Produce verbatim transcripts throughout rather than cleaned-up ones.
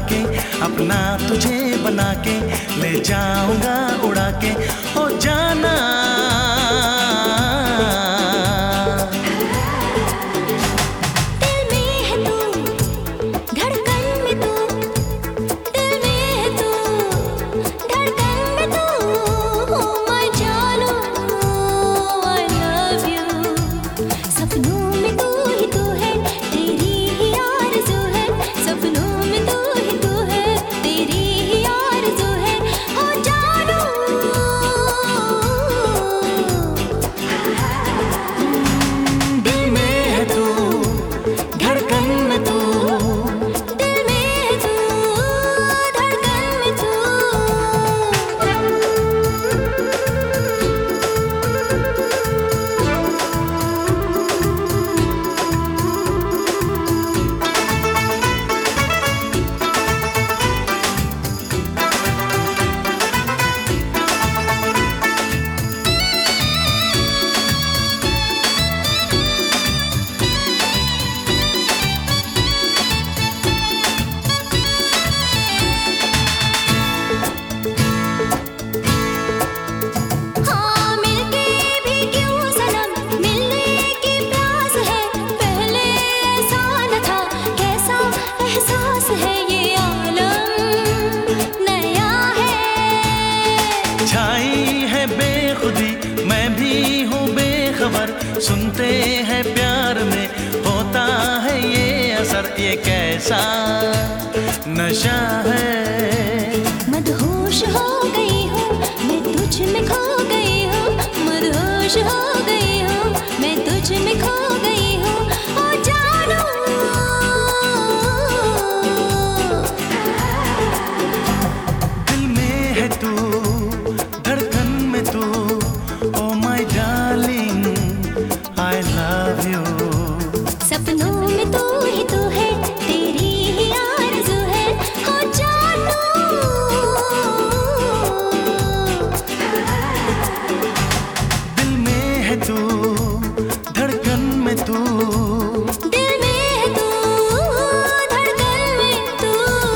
के, अपना तुझे बना के ले जाऊंगा उड़ा के, ओ जाना। सुनते हैं प्यार में होता है ये असर, ये कैसा नशा है। मदहोश हो गई हूँ मैं तुझ में खो गई हूँ, मदहोश हो गई हूँ मैं तुझ में खो गई हूँ, ओ जानू। दिल में है तू, धड़कन में तू, oh my darling I love you। सपनों में तू ही तू है, तेरी ही आरज़ू है, हो जानू। दिल में है तू, धड़कन में तू, दिल में है तू, धड़कन में तू।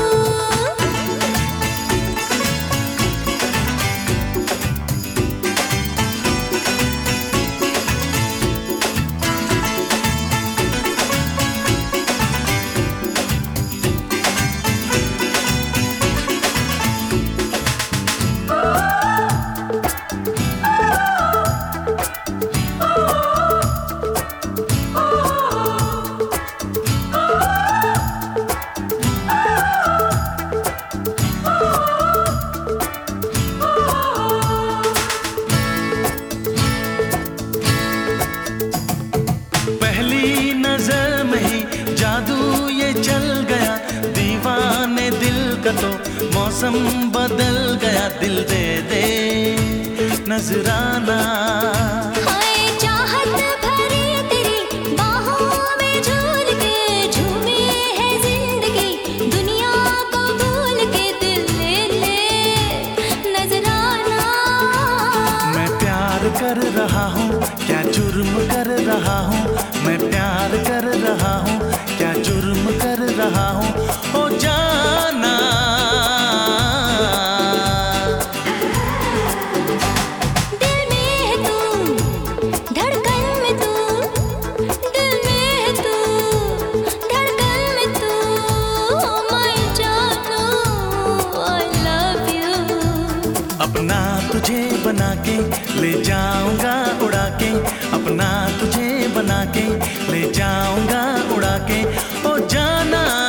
जादू ये चल गया, दीवाने दिल का तो मौसम बदल गया, दिल दे दे नजराना। हाय चाहत भरी तेरी बाहों में झूल के, झूमे है जिंदगी दुनिया को भूल के, दिल ले ले नजराना। मैं प्यार कर रहा हूँ क्या जुर्म कर रहा हूँ, मैं प्यार कर रहा हूँ क्या जुर्म कर रहा हूँ, ओ जाना। दिल में है तू, धड़कन में तू, दिल में है तू, धड़कन में तू, ओ माय जानू I love you। अपना तुझे बना के ले जाऊंगा उड़ा के, अपना तुझे बना के ले जाऊंगा उड़ा के, ओ जाना।